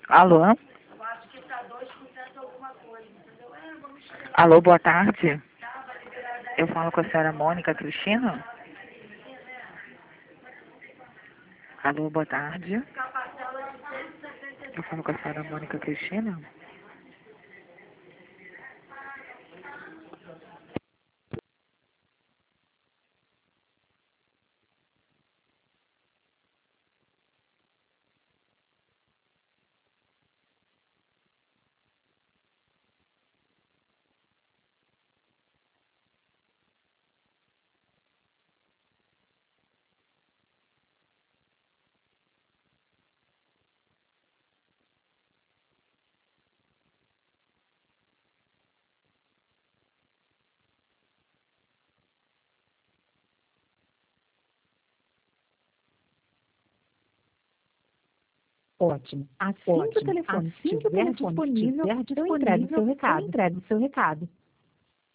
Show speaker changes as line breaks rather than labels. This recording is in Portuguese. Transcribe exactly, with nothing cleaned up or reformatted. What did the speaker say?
Alô? Alô, boa tarde. Eu falo com a senhora Mônica Cristina? Alô, boa tarde. Eu falo com a senhora Mônica Cristina?
Ótimo. Assim que o
Ótimo.
telefone
Assim que o
estiver
telefone
disponível,
estiver
eu entrego o seu
disponível, eu
recado.
entrego o seu recado.